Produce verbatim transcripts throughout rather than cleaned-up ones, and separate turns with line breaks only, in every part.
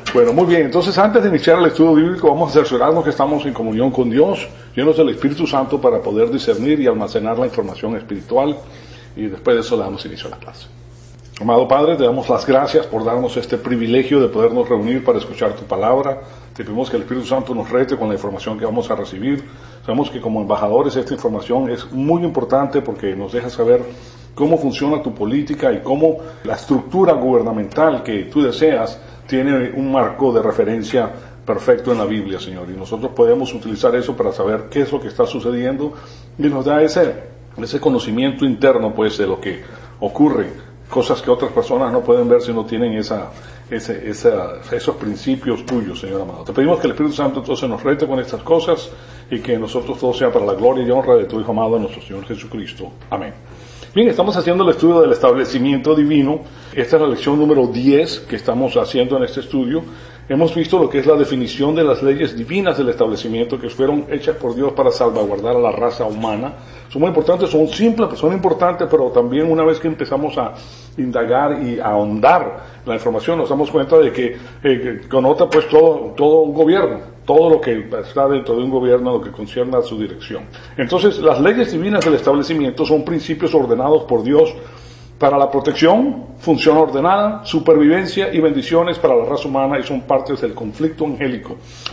Bueno, muy bien, entonces antes de iniciar el estudio bíblico vamos a cerciorarnos que estamos en comunión con Dios, llenos del Espíritu Santo para poder discernir y almacenar la información espiritual, y después de eso le damos inicio a la clase. Amado Padre, te damos las gracias por darnos este privilegio de podernos reunir para escuchar tu palabra. Te pedimos que el Espíritu Santo nos rete con la información que vamos a recibir. Sabemos que como embajadores esta información es muy importante porque nos deja saber cómo funciona tu política y cómo la estructura gubernamental que tú deseas tiene un marco de referencia perfecto en la Biblia, Señor. Y nosotros podemos utilizar eso para saber qué es lo que está sucediendo y nos da ese, ese conocimiento interno, pues, de lo que ocurre. Cosas que otras personas no pueden ver si no tienen esa, ese, esa, esos principios tuyos, Señor amado. Te pedimos que el Espíritu Santo entonces nos rete con estas cosas y que nosotros todo sea para la gloria y honra de tu Hijo amado, nuestro Señor Jesucristo. Amén. Bien, estamos haciendo el estudio del establecimiento divino. Esta es la lección número diez que estamos haciendo en este estudio. Hemos visto lo que es la definición de las leyes divinas del establecimiento que fueron hechas por Dios para salvaguardar a la raza humana. Son muy importantes, son simples, son importantes, pero también una vez que empezamos a indagar y a ahondar la información, nos damos cuenta de que eh, connota pues todo, todo un gobierno, todo lo que está dentro de un gobierno, lo que concierne a su dirección. Entonces, las leyes divinas del establecimiento son principios ordenados por Dios para la protección, función ordenada, supervivencia y bendiciones para la raza humana y son partes del conflicto angélico.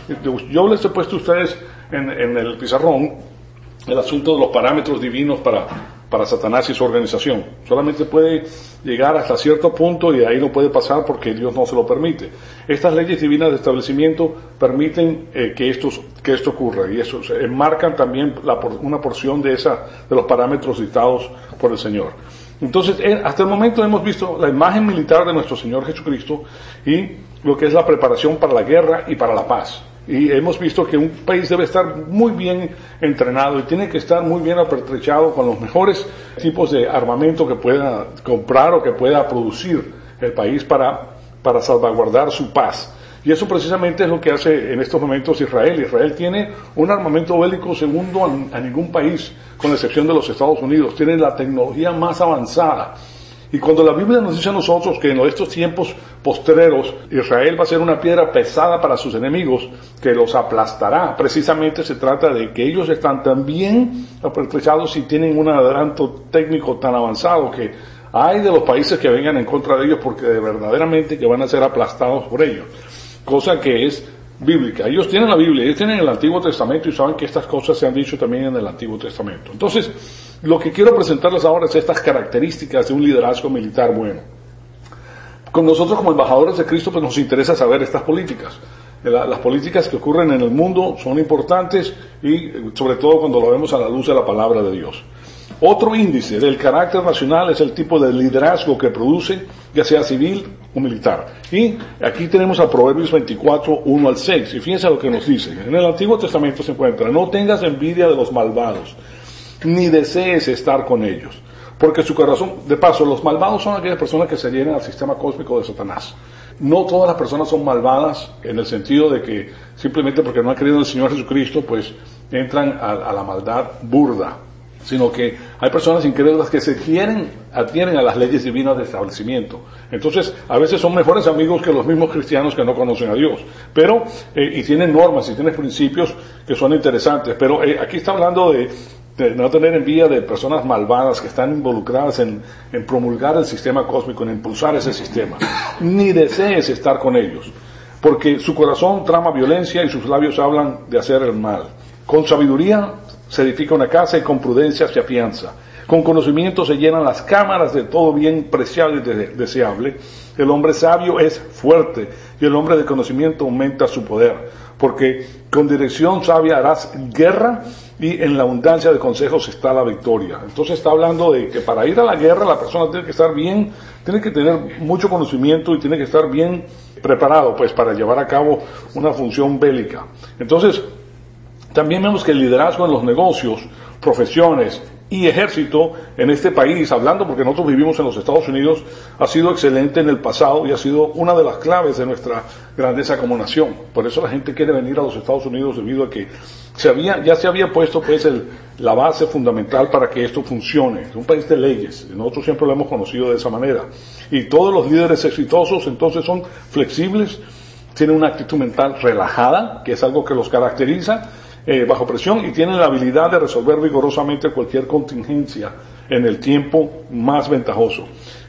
Yo les he puesto a ustedes en, en el pizarrón el asunto de los parámetros divinos para, para Satanás y su organización. Solamente puede llegar hasta cierto punto y de ahí no puede pasar porque Dios no se lo permite. Estas leyes divinas de establecimiento permiten eh, que, estos, que esto ocurra y eso enmarcan también la, una porción de, esa, de los parámetros dictados por el Señor. Entonces, hasta el momento hemos visto la imagen militar de nuestro Señor Jesucristo y lo que es la preparación para la guerra y para la paz. Y hemos visto que un país debe estar muy bien entrenado y tiene que estar muy bien apertrechado con los mejores tipos de armamento que pueda comprar o que pueda producir el país para, para salvaguardar su paz. Y eso precisamente es lo que hace en estos momentos Israel. Israel tiene un armamento bélico segundo a, a ningún país, con la excepción de los Estados Unidos. Tiene la tecnología más avanzada. Y cuando la Biblia nos dice a nosotros que en estos tiempos postreros Israel va a ser una piedra pesada para sus enemigos, que los aplastará, precisamente se trata de que ellos están tan bien apertrechados y tienen un adelanto técnico tan avanzado que hay de los países que vengan en contra de ellos porque de verdaderamente que van a ser aplastados por ellos. Cosa que es bíblica. Ellos tienen la Biblia, ellos tienen el Antiguo Testamento y saben que estas cosas se han dicho también en el Antiguo Testamento. Entonces, lo que quiero presentarles ahora es estas características de un liderazgo militar bueno. Con nosotros como embajadores de Cristo pues nos interesa saber estas políticas. Las políticas que ocurren en el mundo son importantes y sobre todo cuando lo vemos a la luz de la palabra de Dios. Otro índice del carácter nacional es el tipo de liderazgo que produce, ya sea civil o militar. Y aquí tenemos a Proverbios veinticuatro, uno al seis. Y fíjense lo que nos dice. En el Antiguo Testamento se encuentra: no tengas envidia de los malvados, ni desees estar con ellos. Porque su corazón, de paso, los malvados son aquellas personas que se llenan al sistema cósmico de Satanás. No todas las personas son malvadas en el sentido de que simplemente porque no han creído en el Señor Jesucristo, pues entran a, a la maldad burda. Sino que hay personas incrédulas que se quieren, adhieren a las leyes divinas de establecimiento. Entonces, a veces son mejores amigos que los mismos cristianos que no conocen a Dios. Pero, eh, y tienen normas y tienen principios que son interesantes. Pero eh, aquí está hablando de, de no tener envidia de personas malvadas que están involucradas en, en promulgar el sistema cósmico, en impulsar ese sistema. Ni desees estar con ellos. Porque su corazón trama violencia y sus labios hablan de hacer el mal. Con sabiduría se edifica una casa y con prudencia se afianza. Con conocimiento se llenan las cámaras de todo bien preciado y de- deseable. El hombre sabio es fuerte y el hombre de conocimiento aumenta su poder. Porque con dirección sabia harás guerra y en la abundancia de consejos está la victoria. Entonces está hablando de que para ir a la guerra la persona tiene que estar bien, tiene que tener mucho conocimiento y tiene que estar bien preparado pues para llevar a cabo una función bélica. Entonces, también vemos que el liderazgo en los negocios, profesiones y ejército en este país, hablando porque nosotros vivimos en los Estados Unidos, ha sido excelente en el pasado y ha sido una de las claves de nuestra grandeza como nación. Por eso la gente quiere venir a los Estados Unidos debido a que se había, ya se había puesto pues el, la base fundamental para que esto funcione. Es un país de leyes, nosotros siempre lo hemos conocido de esa manera. Y todos los líderes exitosos entonces son flexibles, tienen una actitud mental relajada, que es algo que los caracteriza, eh, bajo presión, y tienen la habilidad de resolver vigorosamente cualquier contingencia en el tiempo más ventajoso.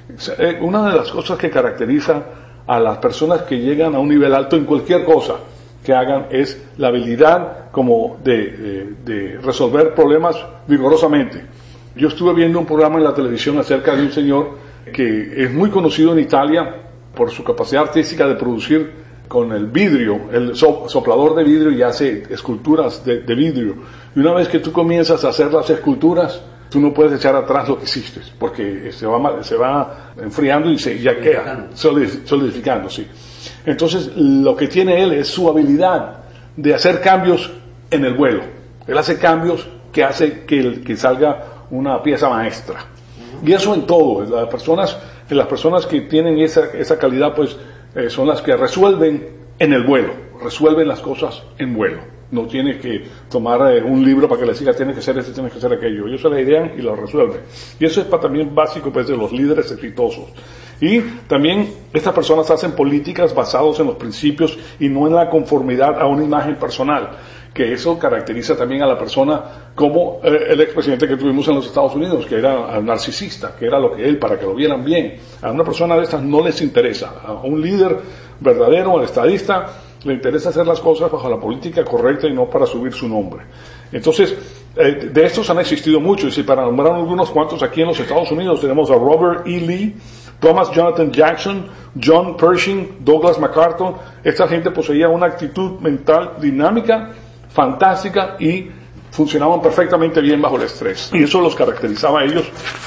Eh, una de las cosas que caracteriza a las personas que llegan a un nivel alto en cualquier cosa que hagan es la habilidad como de, de, de resolver problemas vigorosamente. Yo estuve viendo un programa en la televisión acerca de un señor que es muy conocido en Italia por su capacidad artística de producir con el vidrio, el so, soplador de vidrio, y hace esculturas de, de vidrio. Y una vez que tú comienzas a hacer las esculturas, tú no puedes echar atrás lo que hiciste, porque se va, se va enfriando y se ya queda solidificando, sí. Entonces, lo que tiene él es su habilidad de hacer cambios en el vuelo. Él hace cambios que hace que, que salga una pieza maestra. Y eso en todo. Las personas, las personas que tienen esa, esa calidad, pues, eh, son las que resuelven en el vuelo. Resuelven las cosas en vuelo. No tiene que tomar eh, un libro para que le diga tiene que hacer esto, tiene que hacer aquello. Ellos se la idean y lo resuelven. Y eso es para, también básico, pues, de los líderes exitosos. Y también estas personas hacen políticas basadas en los principios y no en la conformidad a una imagen personal, que eso caracteriza también a la persona como eh, el expresidente que tuvimos en los Estados Unidos, que era narcisista, que era lo que él, para que lo vieran bien. A una persona de estas no les interesa. A un líder verdadero, al estadista, le interesa hacer las cosas bajo la política correcta y no para subir su nombre. Entonces, eh, de estos han existido muchos, y para nombrar algunos cuantos aquí en los Estados Unidos tenemos a Robert E. Lee, Thomas Jonathan Jackson, John Pershing, Douglas MacArthur. Esta gente poseía una actitud mental dinámica, fantástica, y funcionaban perfectamente bien bajo el estrés. Y eso los caracterizaba a ellos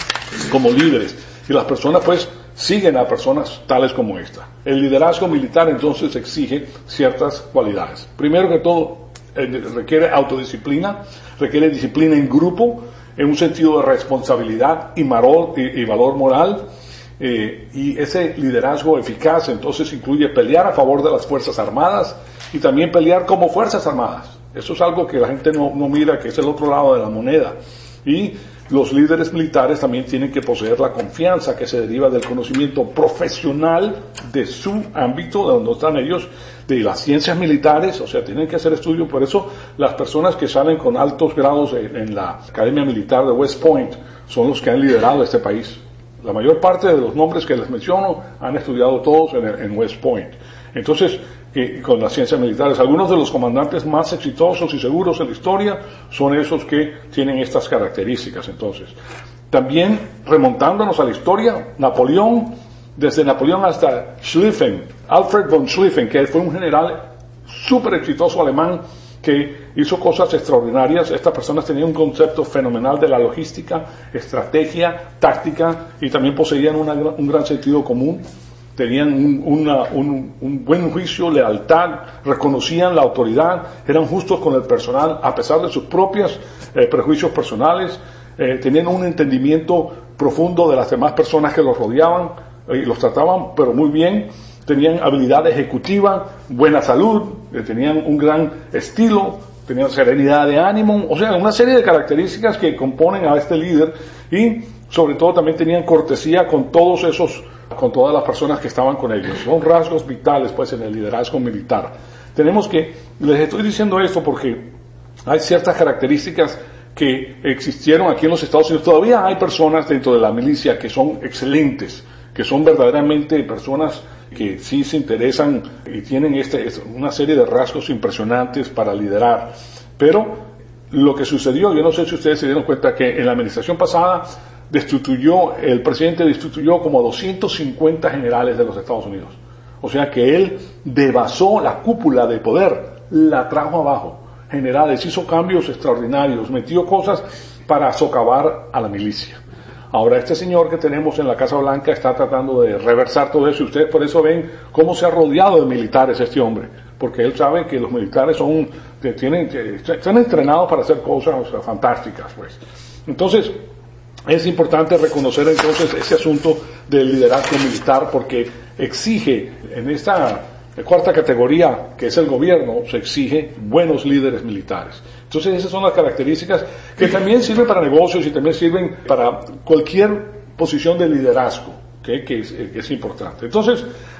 como líderes. Y las personas, pues, siguen a personas tales como esta. El liderazgo militar, entonces, exige ciertas cualidades. Primero que todo, eh, requiere autodisciplina, requiere disciplina en grupo, en un sentido de responsabilidad y, marol, y, y valor moral. Eh, y ese liderazgo eficaz entonces incluye pelear a favor de las Fuerzas Armadas y también pelear como Fuerzas Armadas. Eso es algo que la gente no, no mira, que es el otro lado de la moneda. Y los líderes militares también tienen que poseer la confianza que se deriva del conocimiento profesional de su ámbito, de donde están ellos, de las ciencias militares, o sea, tienen que hacer estudio. Por eso las personas que salen con altos grados en, en la Academia Militar de West Point son los que han liderado este país. La mayor parte de los nombres que les menciono han estudiado todos en, en West Point. Entonces, eh, con las ciencias militares, algunos de los comandantes más exitosos y seguros en la historia son esos que tienen estas características. Entonces, también remontándonos a la historia, Napoleón, desde Napoleón hasta Schlieffen, Alfred von Schlieffen, que fue un general súper exitoso alemán, que hizo cosas extraordinarias. Estas personas tenían un concepto fenomenal de la logística, estrategia, táctica, y también poseían una, un gran sentido común. Tenían un, una, un, un buen juicio, lealtad, reconocían la autoridad, eran justos con el personal a pesar de sus propios eh, prejuicios personales, eh, tenían un entendimiento profundo de las demás personas que los rodeaban eh, y los trataban pero muy bien. Tenían habilidad ejecutiva, buena salud, eh, tenían un gran estilo, tenían serenidad de ánimo, o sea, una serie de características que componen a este líder, y sobre todo también tenían cortesía con todos esos, con todas las personas que estaban con ellos. Son rasgos vitales, pues, en el liderazgo militar. Tenemos que, les estoy diciendo esto porque hay ciertas características que existieron aquí en los Estados Unidos. Todavía hay personas dentro de la milicia que son excelentes, que son verdaderamente personas que sí se interesan y tienen este, una serie de rasgos impresionantes para liderar. Pero lo que sucedió, yo no sé si ustedes se dieron cuenta que en la administración pasada destituyó, el presidente destituyó como doscientos cincuenta generales de los Estados Unidos. O sea que él devasó la cúpula de poder, la trajo abajo. Generales, hizo cambios extraordinarios, metió cosas para socavar a la milicia. Ahora, este señor que tenemos en la Casa Blanca está tratando de reversar todo eso, y ustedes por eso ven cómo se ha rodeado de militares este hombre, porque él sabe que los militares son, que tienen, que están entrenados para hacer cosas fantásticas, pues. Entonces, es importante reconocer entonces ese asunto del liderazgo militar, porque exige, en esta cuarta categoría, que es el gobierno, se exige buenos líderes militares. Entonces esas son las características que también sirven para negocios y también sirven para cualquier posición de liderazgo, ¿okay? que, es, que es importante. Entonces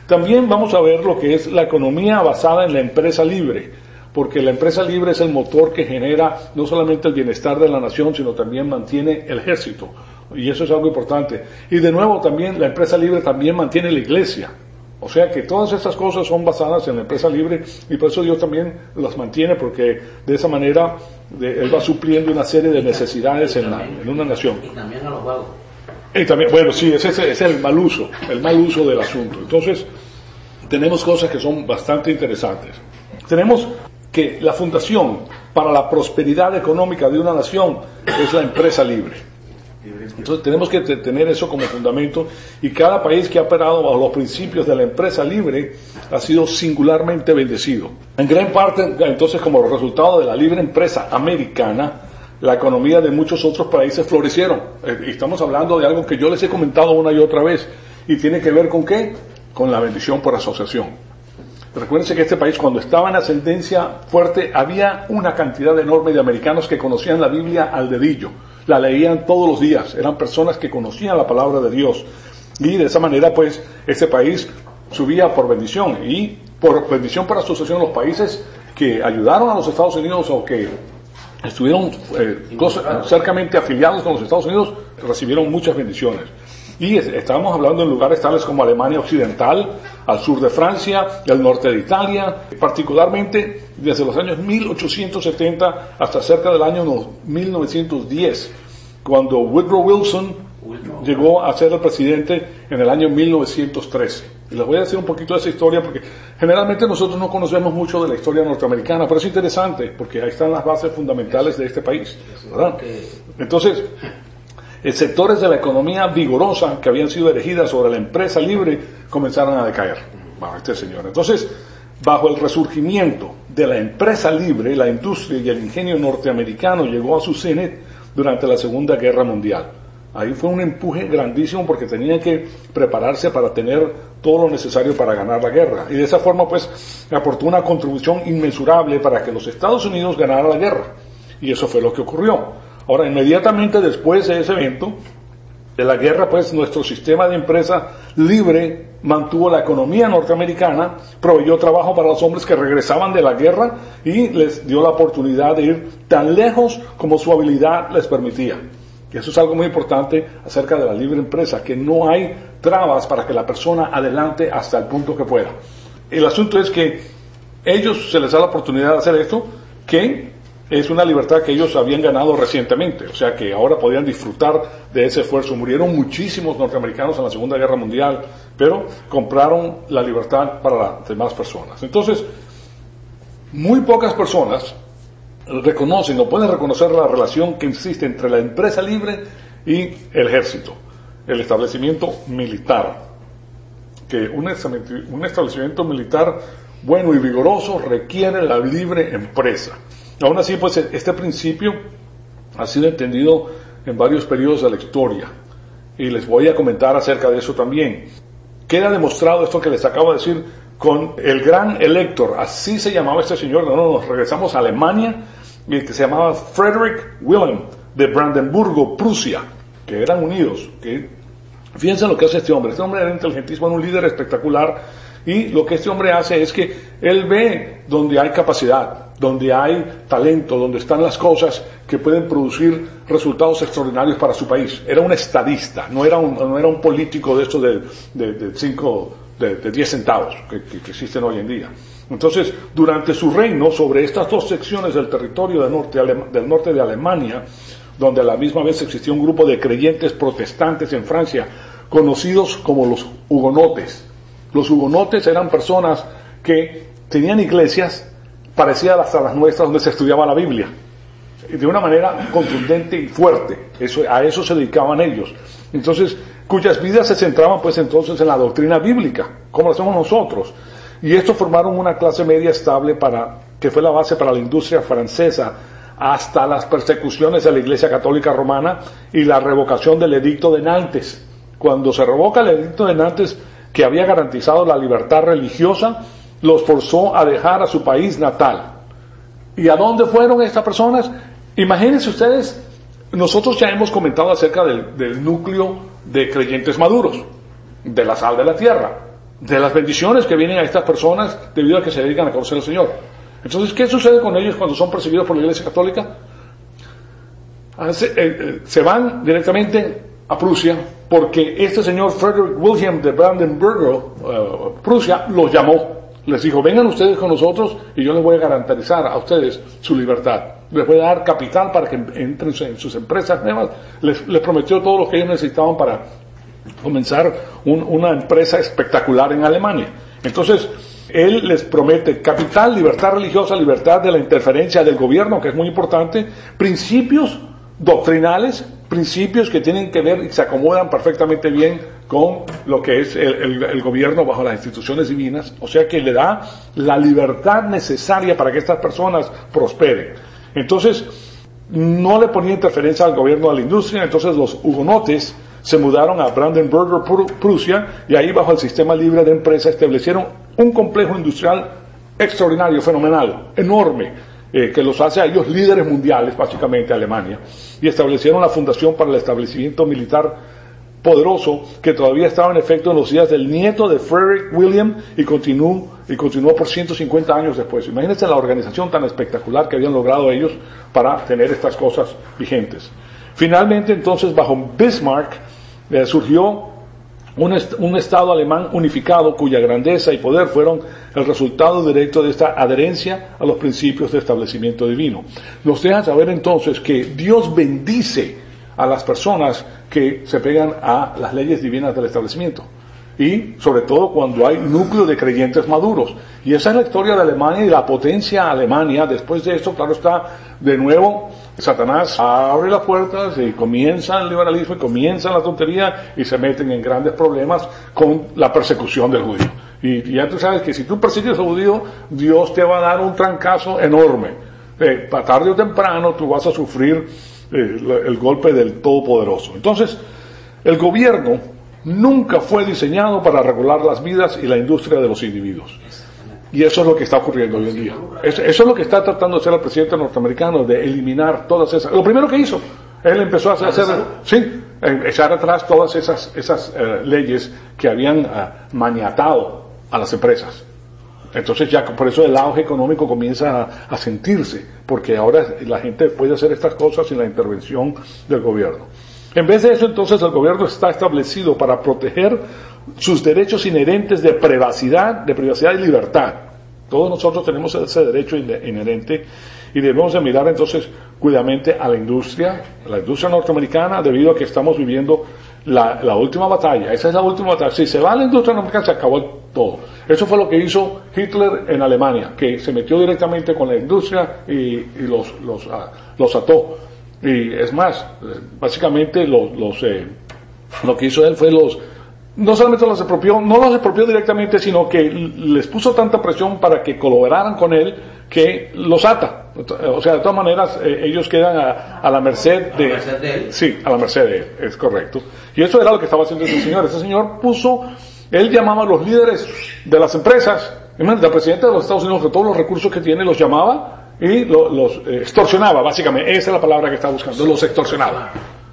También vamos a ver lo que es la economía basada en la empresa libre, porque la empresa libre es el motor que genera no solamente el bienestar de la nación, sino también mantiene el ejército, y eso es algo importante. Y de nuevo también la empresa libre también mantiene la iglesia. O sea que todas estas cosas son basadas en la empresa libre y por eso Dios también las mantiene, porque de esa manera de, Él va supliendo una serie de necesidades en, la, en una nación.
Y también a los vagos.
Y también, bueno, sí, ese, ese es el mal uso, el mal uso del asunto. Entonces, tenemos cosas que son bastante interesantes. Tenemos que la fundación para la prosperidad económica de una nación es la empresa libre. Entonces tenemos que tener eso como fundamento, y cada país que ha operado bajo los principios de la empresa libre ha sido singularmente bendecido. En gran parte, entonces, como resultado de la libre empresa americana, la economía de muchos otros países florecieron. Y estamos hablando de algo que yo les he comentado una y otra vez, y tiene que ver con ¿qué? Con la bendición por asociación. Recuérdense que este país, cuando estaba en ascendencia fuerte, había una cantidad enorme de americanos que conocían la Biblia al dedillo. La leían todos los días, eran personas que conocían la palabra de Dios, y de esa manera pues este país subía por bendición, y por bendición por asociación los países que ayudaron a los Estados Unidos o que estuvieron eh, cercamente afiliados con los Estados Unidos recibieron muchas bendiciones. Y estábamos hablando en lugares tales como Alemania Occidental, al sur de Francia y al norte de Italia, particularmente desde los años mil ochocientos setenta hasta cerca del año mil novecientos diez, cuando Woodrow Wilson Woodrow. llegó a ser el presidente en el año mil novecientos trece. Y les voy a decir un poquito de esa historia porque generalmente nosotros no conocemos mucho de la historia norteamericana, pero es interesante porque ahí están las bases fundamentales de este país, ¿verdad? Entonces, Eh, sectores de la economía vigorosa que habían sido erigidas sobre la empresa libre comenzaron a decaer bajo este señor. Entonces, bajo el resurgimiento de la empresa libre, la industria y el ingenio norteamericano llegó a su cenit durante la Segunda Guerra Mundial. Ahí fue un empuje grandísimo porque tenían que prepararse para tener todo lo necesario para ganar la guerra. Y de esa forma, pues, aportó una contribución inmensurable para que los Estados Unidos ganaran la guerra. Y eso fue lo que ocurrió. Ahora, inmediatamente después de ese evento, de la guerra, pues nuestro sistema de empresa libre mantuvo la economía norteamericana, proveyó trabajo para los hombres que regresaban de la guerra y les dio la oportunidad de ir tan lejos como su habilidad les permitía. Y eso es algo muy importante acerca de la libre empresa, que no hay trabas para que la persona adelante hasta el punto que pueda. El asunto es que ellos se les da la oportunidad de hacer esto, que es una libertad que ellos habían ganado recientemente, o sea que ahora podían disfrutar de ese esfuerzo. Murieron muchísimos norteamericanos en la Segunda Guerra Mundial, pero compraron la libertad para las demás personas. Entonces, muy pocas personas reconocen o pueden reconocer la relación que existe entre la empresa libre y el ejército, el establecimiento militar. Que un establecimiento militar bueno y vigoroso requiere la libre empresa. Aún así, pues, este principio ha sido entendido en varios periodos de la historia, y les voy a comentar acerca de eso también. Queda demostrado esto que les acabo de decir con el gran elector, así se llamaba este señor. No, no, nos regresamos a Alemania, que se llamaba Frederick Wilhelm de Brandenburgo, Prusia, que eran unidos. Que, fíjense lo que hace este hombre. Este hombre era inteligentísimo, era un líder espectacular, y lo que este hombre hace es que él ve donde hay capacidad, donde hay talento, donde están las cosas que pueden producir resultados extraordinarios para su país. Era un estadista, no era un, no era un político de estos de, de, de cinco, de, de diez centavos que, que, que existen hoy en día. Entonces, durante su reino, sobre estas dos secciones del territorio del norte, del norte de Alemania, donde a la misma vez existía un grupo de creyentes protestantes en Francia, conocidos como los hugonotes. Los hugonotes eran personas que tenían iglesias parecidas a las nuestras donde se estudiaba la Biblia, de una manera contundente y fuerte. Eso, a eso se dedicaban ellos. Entonces, cuyas vidas se centraban pues entonces en la doctrina bíblica, como lo hacemos nosotros. Y estos formaron una clase media estable para, que fue la base para la industria francesa, hasta las persecuciones de la Iglesia Católica Romana y la revocación del Edicto de Nantes. Cuando se revoca el Edicto de Nantes, que había garantizado la libertad religiosa, los forzó a dejar a su país natal. ¿Y a dónde fueron estas personas? Imagínense ustedes, nosotros ya hemos comentado acerca del, del núcleo de creyentes maduros, de la sal de la tierra. de las bendiciones que vienen a estas personas debido a que se dedican a conocer al Señor. Entonces, ¿qué sucede con ellos cuando son perseguidos por la Iglesia Católica? Se, eh, eh, se van directamente a Prusia porque este señor Frederick William de Brandenburg, uh, Prusia, los llamó. Les dijo, vengan ustedes con nosotros y yo les voy a garantizar a ustedes su libertad. Les voy a dar capital para que entren en sus empresas nuevas. Les, les prometió todo lo que ellos necesitaban para comenzar un, una empresa espectacular en Alemania. Entonces, él les promete capital, libertad religiosa, libertad de la interferencia del gobierno, que es muy importante, principios doctrinales, principios que tienen que ver y se acomodan perfectamente bien con lo que es el, el, el gobierno bajo las instituciones divinas, o sea que le da la libertad necesaria para que estas personas prosperen. Entonces, no le ponía interferencia al gobierno de la industria, entonces los hugonotes se mudaron a Brandenburg, Prusia, y ahí bajo el sistema libre de empresa establecieron un complejo industrial extraordinario, fenomenal, enorme, Eh, que los hace a ellos líderes mundiales, básicamente Alemania, y establecieron la fundación para el establecimiento militar poderoso que todavía estaba en efecto en los días del nieto de Frederick William y continuó, y continuó por ciento cincuenta años después. Imagínense la organización tan espectacular que habían logrado ellos para tener estas cosas vigentes. Finalmente, entonces, bajo Bismarck eh, surgió Un, est- un Estado alemán unificado cuya grandeza y poder fueron el resultado directo de esta adherencia a los principios de establecimiento divino. Nos deja saber entonces que Dios bendice a las personas que se pegan a las leyes divinas del establecimiento. Y sobre todo cuando hay núcleo de creyentes maduros. Y esa es la historia de Alemania y la potencia Alemania. Después de esto, claro está, de nuevo, Satanás abre las puertas y comienza el liberalismo y comienza la tontería y se meten en grandes problemas con la persecución del judío. Y, y ya tú sabes que si tú persigues al judío, Dios te va a dar un trancazo enorme. Eh, para tarde o temprano tú vas a sufrir eh, el golpe del Todopoderoso. Entonces, el gobierno nunca fue diseñado para regular las vidas y la industria de los individuos. Y eso es lo que está ocurriendo hoy en día. Eso, eso es lo que está tratando de hacer el presidente norteamericano, de eliminar todas esas... Lo primero que hizo, él empezó a hacer... hacer sí, echar atrás todas esas, esas uh, leyes que habían uh, maniatado a las empresas. Entonces ya por eso el auge económico comienza a, a sentirse, porque ahora la gente puede hacer estas cosas sin la intervención del gobierno. En vez de eso, entonces, el gobierno está establecido para proteger sus derechos inherentes de privacidad, de privacidad y libertad. Todos nosotros tenemos ese derecho inherente y debemos de mirar entonces cuidadamente a la industria, a la industria norteamericana, debido a que estamos viviendo la, la última batalla. Esa es la última batalla. Si se va a la industria norteamericana, se acabó todo. Eso fue lo que hizo Hitler en Alemania, que se metió directamente con la industria y, y los, los, uh, los ató. Y es más, básicamente los, los, eh, lo que hizo él fue los, no solamente los apropió, no los apropió directamente, sino que les puso tanta presión para que colaboraran con él que los ata. O sea, de todas maneras, eh, ellos quedan a, a la merced de,
a la merced de él.
Sí, a la merced de él, es correcto. Y eso era lo que estaba haciendo ese señor. Ese señor puso, él llamaba a los líderes de las empresas, imagínate, el presidente de los Estados Unidos, de todos los recursos que tiene, los llamaba y lo, los eh, extorsionaba, básicamente. Esa es la palabra que estaba buscando, los extorsionaba.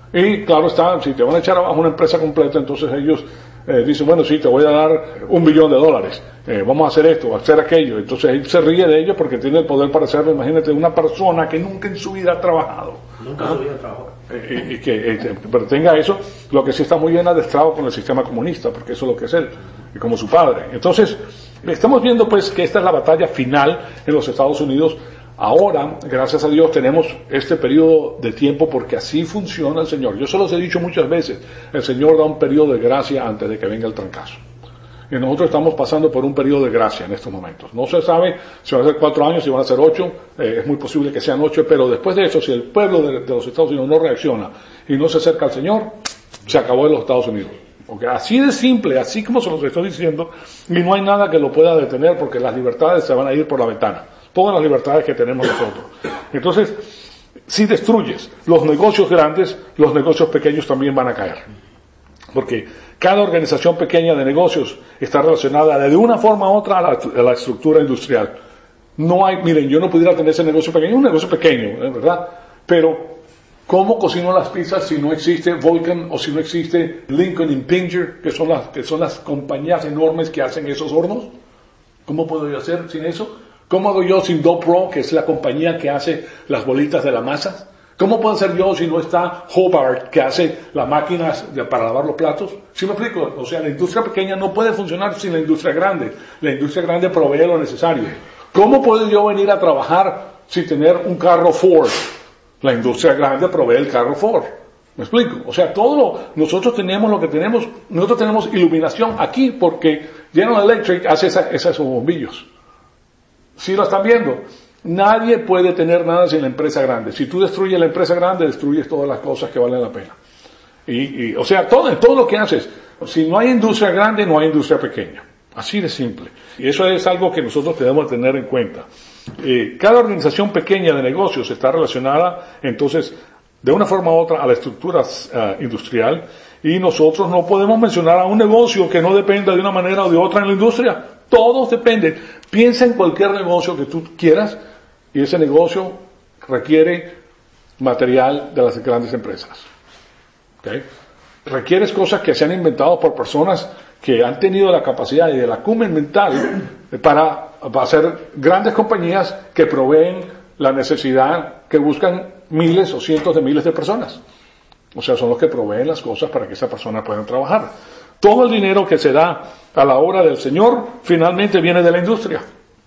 Y claro está, si te van a echar abajo una empresa completa, entonces ellos eh, dicen, bueno, sí, te voy a dar un billón de dólares, eh, vamos a hacer esto, a hacer aquello. Entonces él se ríe de ellos porque tiene el poder para hacerlo. Imagínate una persona que nunca en su vida ha trabajado.
Nunca en su vida ha trabajado.
Y, y que eh, pero tenga eso, lo que sí está muy bien adestrado con el sistema comunista, porque eso es lo que es él, y como su padre. Entonces, estamos viendo pues que esta es la batalla final en los Estados Unidos. Ahora, gracias a Dios, tenemos este periodo de tiempo porque así funciona el Señor. Yo se los he dicho muchas veces, el Señor da un periodo de gracia antes de que venga el trancazo. Y nosotros estamos pasando por un periodo de gracia en estos momentos. No se sabe si van a ser cuatro años, si van a ser ocho, eh, es muy posible que sean ocho, pero después de eso, si el pueblo de, de los Estados Unidos no reacciona y no se acerca al Señor, se acabó en los Estados Unidos. Porque así de simple, así como se los estoy diciendo, y no hay nada que lo pueda detener porque las libertades se van a ir por la ventana. Todas las libertades que tenemos nosotros. Entonces, si destruyes los negocios grandes, los negocios pequeños también van a caer. Porque cada organización pequeña de negocios está relacionada de una forma u otra a la, a la estructura industrial. No hay, miren, yo no pudiera tener ese negocio pequeño, un negocio pequeño, ¿verdad? Pero ¿Cómo cocino las pizzas si no existe Vulcan o si no existe Lincoln Impinger, que son las, que son las compañías enormes que hacen esos hornos? ¿Cómo puedo yo hacer sin eso? ¿Cómo hago yo sin DoPro, que es la compañía que hace las bolitas de la masa? ¿Cómo puedo hacer yo si no está Hobart, que hace las máquinas de, para lavar los platos? ¿Sí me explico? O sea, la industria pequeña no puede funcionar sin la industria grande. La industria grande provee lo necesario. ¿Cómo puedo yo venir a trabajar sin tener un carro Ford? La industria grande provee el carro Ford. ¿Me explico? O sea, todo lo, nosotros tenemos lo que tenemos, nosotros tenemos iluminación aquí porque General Electric hace esa, esos bombillos. ¿Sí lo están viendo? Nadie puede tener nada sin la empresa grande. Si tú destruyes la empresa grande, destruyes todas las cosas que valen la pena. Y, y o sea, todo, todo lo que haces, si no hay industria grande, no hay industria pequeña. Así de simple. Y eso es algo que nosotros tenemos que tener en cuenta. Eh, cada organización pequeña de negocios está relacionada, entonces, de una forma u otra a la estructura uh, industrial, y nosotros no podemos mencionar a un negocio que no dependa de una manera o de otra en la industria. Todos dependen. Piensa en cualquier negocio que tú quieras y ese negocio requiere material de las grandes empresas. ¿Okay? Requieres cosas que se han inventado por personas que han tenido la capacidad y el acumen mental para, para hacer grandes compañías que proveen la necesidad que buscan miles o cientos de miles de personas. O sea, son los que proveen las cosas para que esas personas puedan trabajar. Todo el dinero que se da a la obra del Señor finalmente viene de la industria.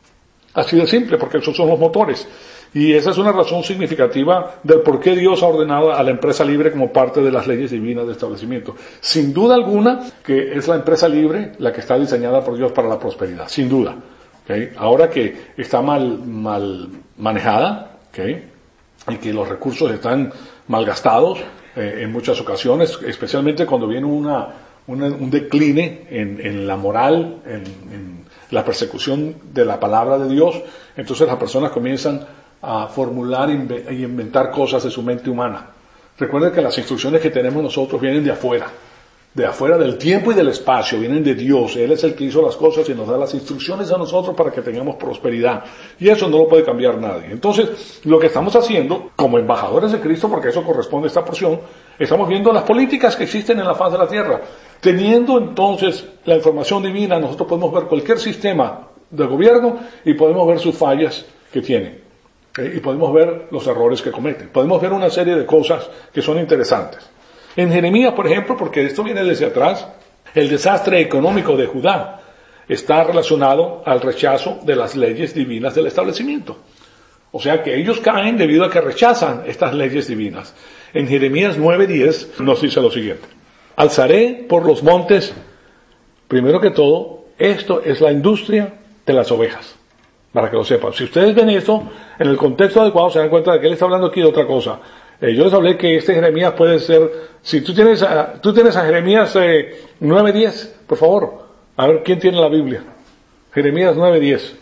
Así de simple, porque esos son los motores. Y esa es una razón significativa del por qué Dios ha ordenado a la empresa libre como parte de las leyes divinas de establecimiento. Sin duda alguna que es la empresa libre la que está diseñada por Dios para la prosperidad, sin duda. ¿Okay? Ahora que está mal, mal manejada, ¿okay? Y que los recursos están malgastados eh, en muchas ocasiones, especialmente cuando viene una, una un decline en, en la moral, en, en la persecución de la palabra de Dios, entonces las personas comienzan a formular y inventar cosas de su mente humana. Recuerden que las instrucciones que tenemos nosotros vienen de afuera, de afuera del tiempo y del espacio, vienen de Dios. Él es el que hizo las cosas y nos da las instrucciones a nosotros para que tengamos prosperidad. Y eso no lo puede cambiar nadie. Entonces, lo que estamos haciendo, como embajadores de Cristo, porque eso corresponde a esta porción, estamos viendo las políticas que existen en la faz de la tierra. Teniendo entonces la información divina, nosotros podemos ver cualquier sistema de gobierno y podemos ver sus fallas que tienen. ¿Okay? Y podemos ver los errores que cometen. Podemos ver una serie de cosas que son interesantes. En Jeremías, por ejemplo, porque esto viene desde atrás, el desastre económico de Judá está relacionado al rechazo de las leyes divinas del establecimiento. O sea que ellos caen debido a que rechazan estas leyes divinas. En Jeremías nueve diez nos dice lo siguiente: alzaré por los montes, primero que todo, esto es la industria de las ovejas. Para que lo sepan. Si ustedes ven esto, en el contexto adecuado se dan cuenta de que él está hablando aquí de otra cosa. Eh, yo les hablé que este Jeremías puede ser, si tú tienes a, tú tienes a Jeremías eh, nueve diez, por favor, a ver quién tiene la Biblia. Jeremías nueve diez.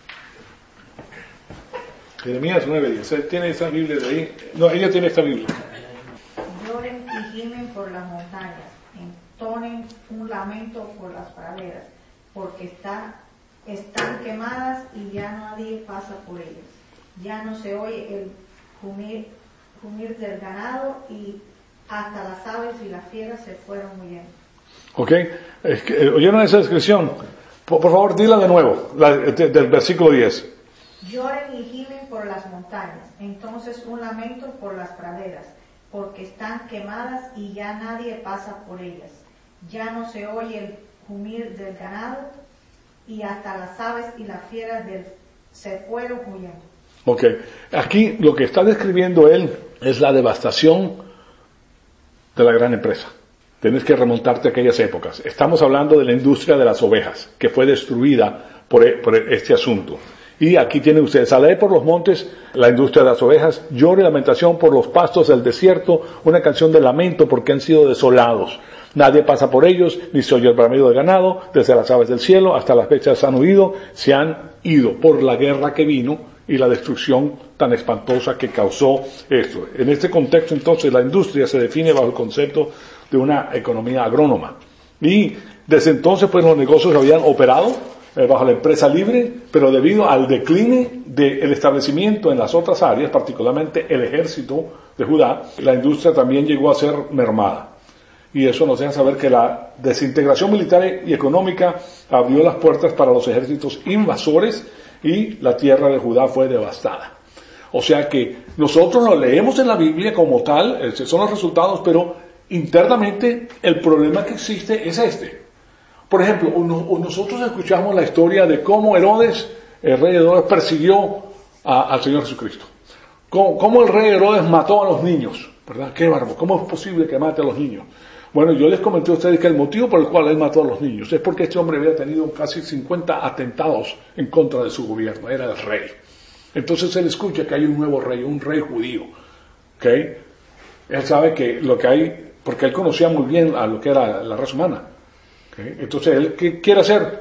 Jeremías nueve diez. ¿Él tiene esta Biblia de ahí? No, ella tiene esta Biblia.
Lloren y gimen por las montañas, entonen un lamento por las praderas, porque está están quemadas y ya nadie pasa por ellas. Ya no se oye el jumir, jumir del ganado y hasta las aves y las fieras se fueron huyendo.
Ok, es que, eh, ¿oyeron esa descripción? Por, por favor, dila de nuevo, la, de, del versículo diez.
Lloren y gimen por las montañas, entonces un lamento por las praderas, porque están quemadas y ya nadie pasa por ellas. Ya no se oye el jumir del ganado y hasta las aves y las fieras del, se fueron huyendo.
Ok, aquí lo que está describiendo él es la devastación de la gran empresa. Tienes que remontarte a aquellas épocas. Estamos hablando de la industria de las ovejas, que fue destruida por, por este asunto. Y aquí tienen ustedes, sale por los montes, la industria de las ovejas, lloro y lamentación por los pastos del desierto, una canción de lamento porque han sido desolados. Nadie pasa por ellos, ni se oye el bramido del ganado, desde las aves del cielo hasta las bestias han huido, se han ido por la guerra que vino y la destrucción tan espantosa que causó esto. En este contexto, entonces, la industria se define bajo el concepto de una economía agrónoma. Y desde entonces, pues, los negocios habían operado eh, bajo la empresa libre, pero debido al decline del establecimiento en las otras áreas, particularmente el ejército de Judá, la industria también llegó a ser mermada. Y eso nos deja saber que la desintegración militar y económica abrió las puertas para los ejércitos invasores y la tierra de Judá fue devastada. O sea que nosotros lo leemos en la Biblia como tal, esos son los resultados, pero internamente el problema que existe es este. Por ejemplo, nosotros escuchamos la historia de cómo Herodes, el rey Herodes, persiguió a, al Señor Jesucristo. Cómo, cómo el rey Herodes mató a los niños, ¿verdad? Qué bárbaro, ¿cómo es posible que mate a los niños? Bueno, yo les comenté a ustedes que el motivo por el cual él mató a los niños es porque este hombre había tenido casi cincuenta atentados en contra de su gobierno, era el rey. Entonces él escucha que hay un nuevo rey, un rey judío, ¿ok? Él sabe que lo que hay, porque él conocía muy bien a lo que era la raza humana, ¿okay? Entonces él, ¿qué quiere hacer?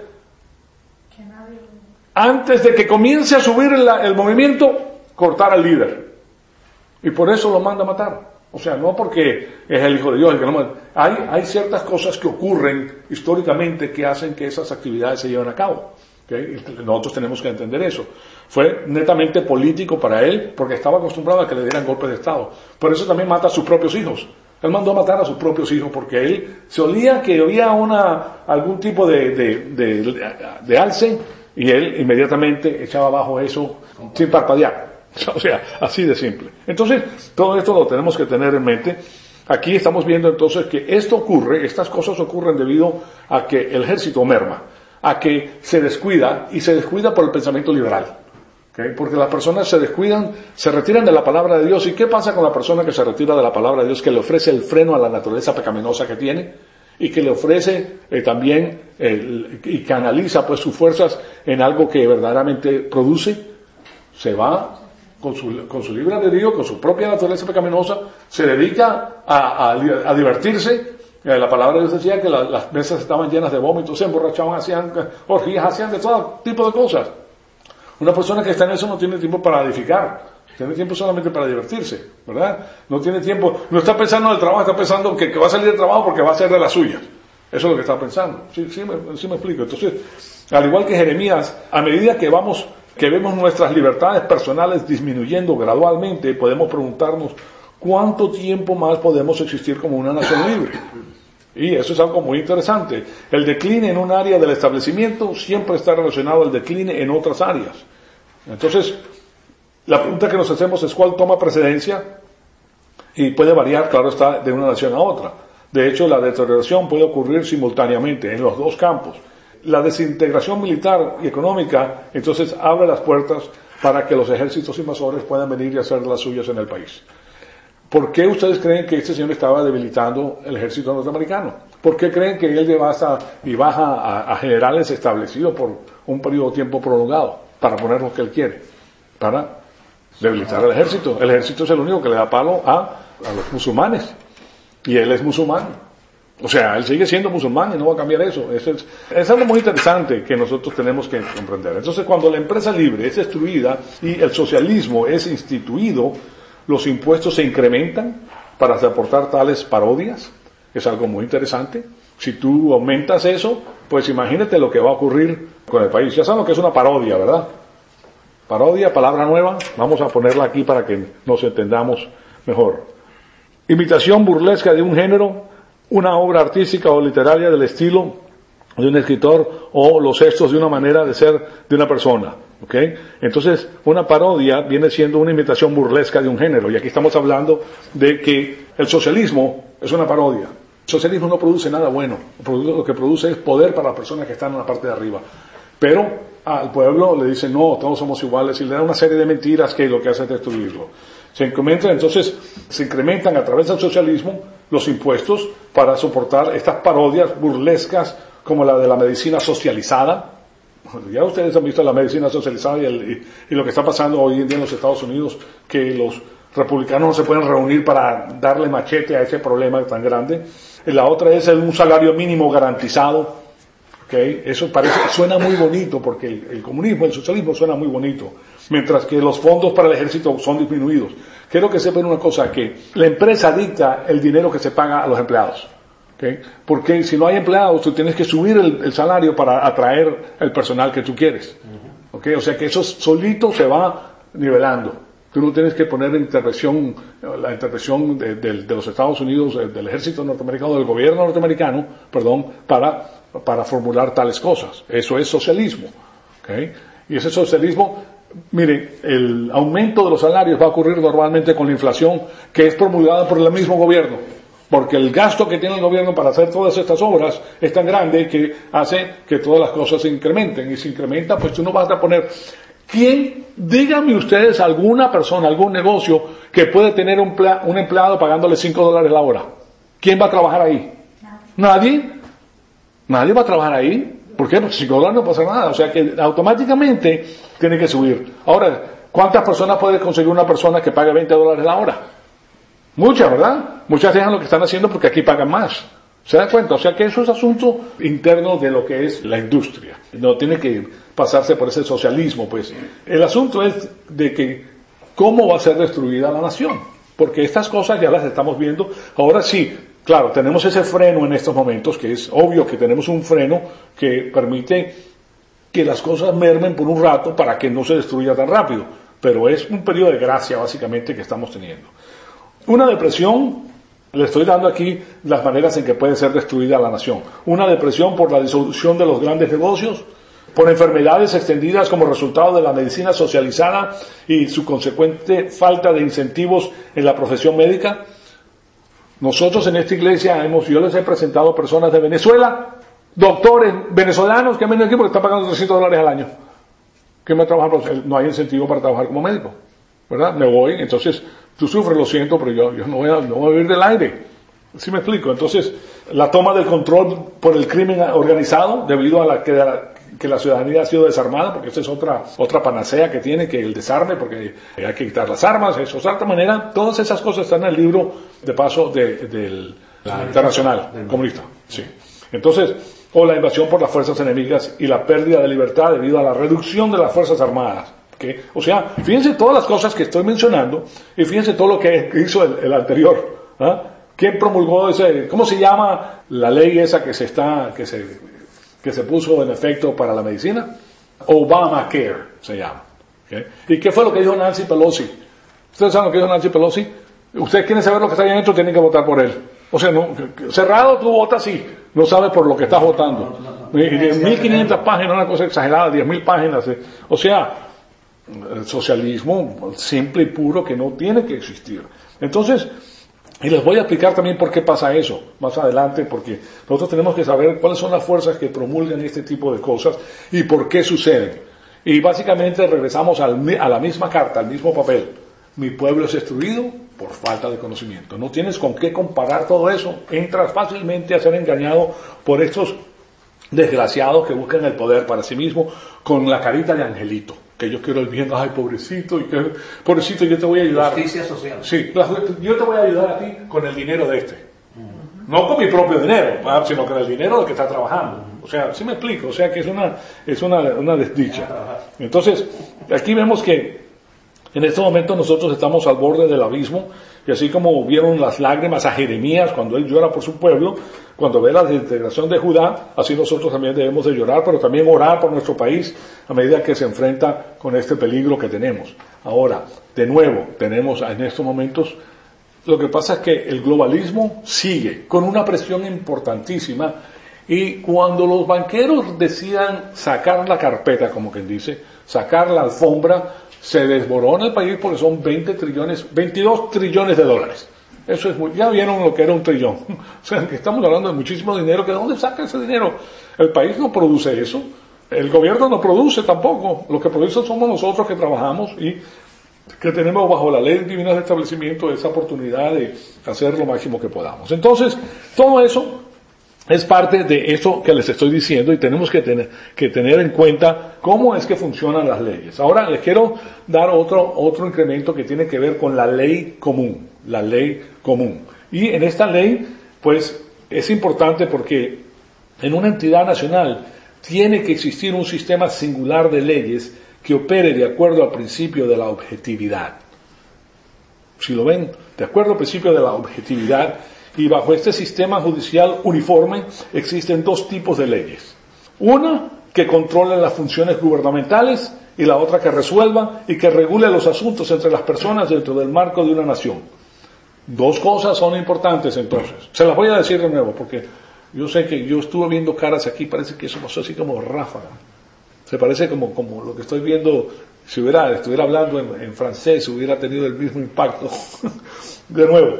Antes de que comience a subir el, el movimiento, cortar al líder. Y por eso lo manda a matar. O sea, no porque es el Hijo de Dios el que no... Hay, hay ciertas cosas que ocurren históricamente que hacen que esas actividades se lleven a cabo. ¿Okay? Nosotros tenemos que entender eso. Fue netamente político para él porque estaba acostumbrado a que le dieran golpes de Estado. Por eso también mata a sus propios hijos. Él mandó a matar a sus propios hijos porque él se olía que había una, algún tipo de, de, de, de, de alce y él inmediatamente echaba abajo eso sin parpadear. O sea, así de simple. Entonces, todo esto lo tenemos que tener en mente. Aquí estamos viendo entonces que esto ocurre, estas cosas ocurren debido a que el ejército merma, a que se descuida, y se descuida por el pensamiento liberal. ¿Okay? Porque las personas se descuidan, se retiran de la palabra de Dios. ¿Y qué pasa con la persona que se retira de la palabra de Dios, que le ofrece el freno a la naturaleza pecaminosa que tiene? Y que le ofrece eh, también eh, y canaliza pues sus fuerzas en algo que verdaderamente produce. Se va con su, con su libre albedrío, con su propia naturaleza pecaminosa, se dedica a, a, a divertirse. Eh, la palabra de Dios decía que la, las mesas estaban llenas de vómitos, se emborrachaban, hacían orgías, hacían de todo tipo de cosas. Una persona que está en eso no tiene tiempo para edificar, tiene tiempo solamente para divertirse, ¿verdad? No tiene tiempo, no está pensando en el trabajo, está pensando que, que va a salir del trabajo porque va a ser de las suyas. Eso es lo que está pensando. Sí, sí, me, sí me explico. Entonces, al igual que Jeremías, a medida que vamos, que vemos nuestras libertades personales disminuyendo gradualmente, podemos preguntarnos cuánto tiempo más podemos existir como una nación libre. Y eso es algo muy interesante. El decline en un área del establecimiento siempre está relacionado al decline en otras áreas. Entonces, la pregunta que nos hacemos es cuál toma precedencia, y puede variar, claro está, de una nación a otra. De hecho, la deterioración puede ocurrir simultáneamente en los dos campos. La desintegración militar y económica, entonces, abre las puertas para que los ejércitos invasores puedan venir y hacer las suyas en el país. ¿Por qué ustedes creen que este señor estaba debilitando el ejército norteamericano? ¿Por qué creen que él lleva hasta y baja a, a generales establecidos por un periodo de tiempo prolongado para poner lo que él quiere? Para debilitar el ejército. El ejército es el único que le da palo a, a los musulmanes. Y él es musulmán. O sea, él sigue siendo musulmán y no va a cambiar eso. Eso es, es algo muy interesante que nosotros tenemos que comprender. Entonces, cuando la empresa libre es destruida y el socialismo es instituido, los impuestos se incrementan para soportar tales parodias. Es algo muy interesante. Si tú aumentas eso, pues imagínate lo que va a ocurrir con el país. Ya saben lo que es una parodia, ¿verdad? Parodia, palabra nueva. Vamos a ponerla aquí para que nos entendamos mejor. Imitación burlesca de un género, una obra artística o literaria del estilo de un escritor o los gestos de una manera de ser de una persona. ¿Okay? Entonces, una parodia viene siendo una imitación burlesca de un género, y aquí estamos hablando de que el socialismo es una parodia. El socialismo no produce nada bueno, lo que produce es poder para las personas que están en la parte de arriba. Pero al pueblo le dicen, no, todos somos iguales, y le dan una serie de mentiras que lo que hace es destruirlo. Se incrementan, entonces, se incrementan a través del socialismo los impuestos para soportar estas parodias burlescas como la de la medicina socializada. Ya ustedes han visto la medicina socializada y, el, y, y lo que está pasando hoy en día en los Estados Unidos, que los republicanos no se pueden reunir para darle machete a ese problema tan grande. Y la otra es un salario mínimo garantizado. ¿Okay? Eso parece, suena muy bonito, porque el, el comunismo, el socialismo suena muy bonito, mientras que los fondos para el ejército son disminuidos. Quiero que sepan una cosa, que la empresa dicta el dinero que se paga a los empleados. ¿Okay? Porque si no hay empleados, tú tienes que subir el, el salario para atraer el personal que tú quieres. ¿Okay? O sea que eso solito se va nivelando. Tú no tienes que poner intervención, la intervención de, de, de los Estados Unidos, del ejército norteamericano, del gobierno norteamericano, perdón, para, para formular tales cosas. Eso es socialismo. ¿Okay? Y ese socialismo, miren, el aumento de los salarios va a ocurrir normalmente con la inflación que es promulgada por el mismo gobierno. Porque el gasto que tiene el gobierno para hacer todas estas obras es tan grande que hace que todas las cosas se incrementen. Y se incrementa, pues tú no vas a poner... ¿Quién, díganme ustedes, alguna persona, algún negocio que puede tener un, pla, un empleado pagándole cinco dólares la hora? ¿Quién va a trabajar ahí? ¿Nadie? ¿Nadie va a trabajar ahí? ¿Por qué? Porque cinco dólares no pasa nada. O sea que automáticamente tiene que subir. Ahora, ¿cuántas personas puede conseguir una persona que pague veinte dólares la hora? Muchas, ¿verdad? Muchas dejan lo que están haciendo porque aquí pagan más. ¿Se dan cuenta? O sea que eso es asunto interno de lo que es la industria. No tiene que pasarse por ese socialismo, pues. El asunto es de que cómo va a ser destruida la nación. Porque estas cosas ya las estamos viendo. Ahora sí, claro, tenemos ese freno en estos momentos, que es obvio que tenemos un freno que permite que las cosas mermen por un rato para que no se destruya tan rápido. Pero es un periodo de gracia, básicamente, que estamos teniendo. Una depresión... Le estoy dando aquí las maneras en que puede ser destruida la nación. Una depresión por la disolución de los grandes negocios, por enfermedades extendidas como resultado de la medicina socializada y su consecuente falta de incentivos en la profesión médica. Nosotros en esta iglesia hemos, yo les he presentado personas de Venezuela, doctores venezolanos que han venido aquí porque están pagando trescientos dólares al año. ¿Qué me trabajan? No hay incentivo para trabajar como médico, ¿verdad? Me voy, entonces... Tú sufres, lo siento, pero yo, yo no, voy a, no voy a vivir del aire. ¿Sí me explico? Entonces, la toma del control por el crimen organizado, debido a la que, a la que la ciudadanía ha sido desarmada, porque esa es otra otra panacea que tiene, que el desarme, porque hay que quitar las armas, eso es de otra manera. Todas esas cosas están en el libro de paso de, de la Internacional Comunista. Sí. Entonces, o la invasión por las fuerzas enemigas y la pérdida de libertad debido a la reducción de las fuerzas armadas. ¿Okay? O sea, fíjense todas las cosas que estoy mencionando y fíjense todo lo que hizo el, el anterior. ¿Ah? ¿Quién promulgó ese? ¿Cómo se llama la ley esa que se está que se que se puso en efecto para la medicina? Obamacare se llama. ¿Okay? ¿Y qué fue lo que dijo Nancy Pelosi? ¿Ustedes saben lo que dijo Nancy Pelosi? Ustedes quieren saber lo que está bien hecho, tienen que votar por él. O sea, no, cerrado tú votas sí, no sabes por lo que estás votando. mil quinientas páginas, una cosa exagerada, diez mil páginas. O sea, el socialismo simple y puro que no tiene que existir. Entonces, y les voy a explicar también por qué pasa eso más adelante, porque nosotros tenemos que saber cuáles son las fuerzas que promulgan este tipo de cosas y por qué suceden. Y básicamente regresamos al, a la misma carta, al mismo papel. Mi pueblo es destruido por falta de conocimiento. No tienes con qué comparar todo eso. Entras fácilmente a ser engañado por estos desgraciados que buscan el poder para sí mismos con la carita de angelito. Que yo quiero el bien, ay, pobrecito, y que, pobrecito, yo te voy a ayudar.
Justicia social.
Sí, yo te voy a ayudar a ti con el dinero de este. Uh-huh. No con mi propio dinero, sino con el dinero del que está trabajando. Uh-huh. O sea, sí me explico, o sea que es una, es una, una desdicha. Entonces, aquí vemos que en este momento nosotros estamos al borde del abismo, y así como vieron las lágrimas a Jeremías cuando él llora por su pueblo, cuando ve la desintegración de Judá, así nosotros también debemos de llorar, pero también orar por nuestro país a medida que se enfrenta con este peligro que tenemos. Ahora, de nuevo, tenemos en estos momentos, lo que pasa es que el globalismo sigue con una presión importantísima, y cuando los banqueros decidan sacar la carpeta, como quien dice, sacar la alfombra, se desborona el país porque son veinte trillones, veintidós trillones de dólares. Eso es muy, ya vieron lo que era un trillón. O sea, que estamos hablando de muchísimo dinero, que ¿de dónde saca ese dinero? El país no produce eso, el gobierno no produce tampoco, lo que produce somos nosotros que trabajamos y que tenemos bajo la ley divina de establecimiento esa oportunidad de hacer lo máximo que podamos. Entonces, todo eso es parte de eso que les estoy diciendo y tenemos que tener, que tener en cuenta cómo es que funcionan las leyes. Ahora les quiero dar otro, otro incremento que tiene que ver con la ley común, la ley común. Y en esta ley, pues, es importante porque en una entidad nacional tiene que existir un sistema singular de leyes que opere de acuerdo al principio de la objetividad. Si lo ven, de acuerdo al principio de la objetividad. Y bajo este sistema judicial uniforme existen dos tipos de leyes. Una que controla las funciones gubernamentales y la otra que resuelva y que regule los asuntos entre las personas dentro del marco de una nación. Dos cosas son importantes entonces. Se las voy a decir de nuevo porque yo sé que yo estuve viendo caras aquí, parece que eso pasó así como ráfaga. Se parece como, como lo que estoy viendo, si hubiera, estuviera hablando en, en francés, hubiera tenido el mismo impacto. De nuevo,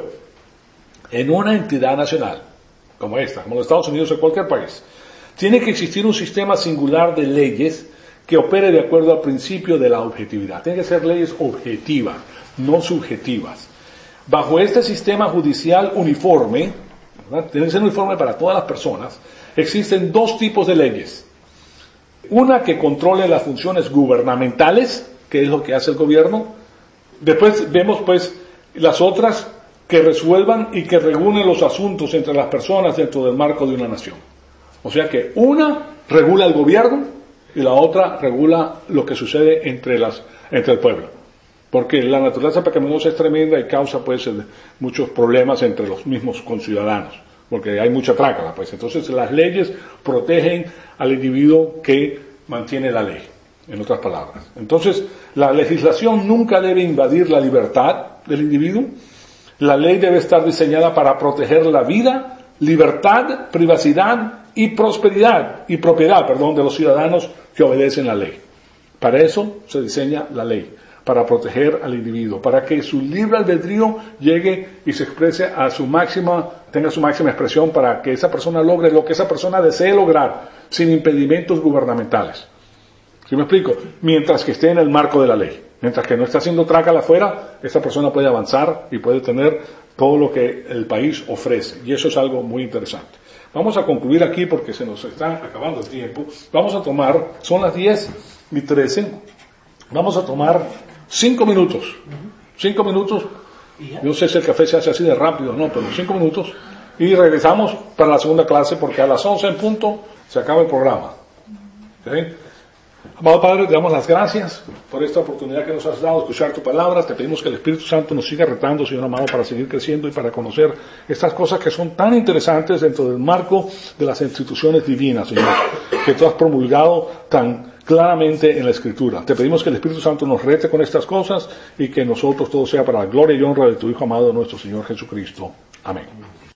en una entidad nacional, como esta, como los Estados Unidos o cualquier país, tiene que existir un sistema singular de leyes que opere de acuerdo al principio de la objetividad. Tienen que ser leyes objetivas, no subjetivas. Bajo este sistema judicial uniforme, ¿verdad? Tiene que ser uniforme para todas las personas, existen dos tipos de leyes. Una que controle las funciones gubernamentales, que es lo que hace el gobierno. Después vemos pues las otras que resuelvan y que regulen los asuntos entre las personas dentro del marco de una nación. O sea que una regula el gobierno y la otra regula lo que sucede entre las entre el pueblo. Porque la naturaleza pecaminosa es tremenda y causa pues muchos problemas entre los mismos conciudadanos, porque hay mucha trácala, pues. Entonces las leyes protegen al individuo que mantiene la ley, en otras palabras. Entonces la legislación nunca debe invadir la libertad del individuo. La ley debe estar diseñada para proteger la vida, libertad, privacidad y prosperidad y propiedad, perdón, de los ciudadanos que obedecen la ley. Para eso se diseña la ley, para proteger al individuo, para que su libre albedrío llegue y se exprese a su máxima, tenga su máxima expresión, para que esa persona logre lo que esa persona desee lograr, sin impedimentos gubernamentales. ¿Sí me explico? Mientras que esté en el marco de la ley. Mientras que no esté haciendo trácala afuera, esa persona puede avanzar y puede tener todo lo que el país ofrece. Y eso es algo muy interesante. Vamos a concluir aquí porque se nos está acabando el tiempo. Vamos a tomar, son las diez y trece, vamos a tomar cinco minutos. Cinco minutos. Yo sé si el café se hace así de rápido, no, pero cinco minutos. Y regresamos para la segunda clase porque a las once en punto se acaba el programa. ¿Okay? Amado Padre, te damos las gracias por esta oportunidad que nos has dado de escuchar tu palabra. Te pedimos que el Espíritu Santo nos siga retando, Señor amado, para seguir creciendo y para conocer estas cosas que son tan interesantes dentro del marco de las instituciones divinas, Señor, que tú has promulgado tan claramente en la Escritura. Te pedimos que el Espíritu Santo nos rete con estas cosas y que nosotros todo sea para la gloria y honra de tu Hijo amado, nuestro Señor Jesucristo. Amén.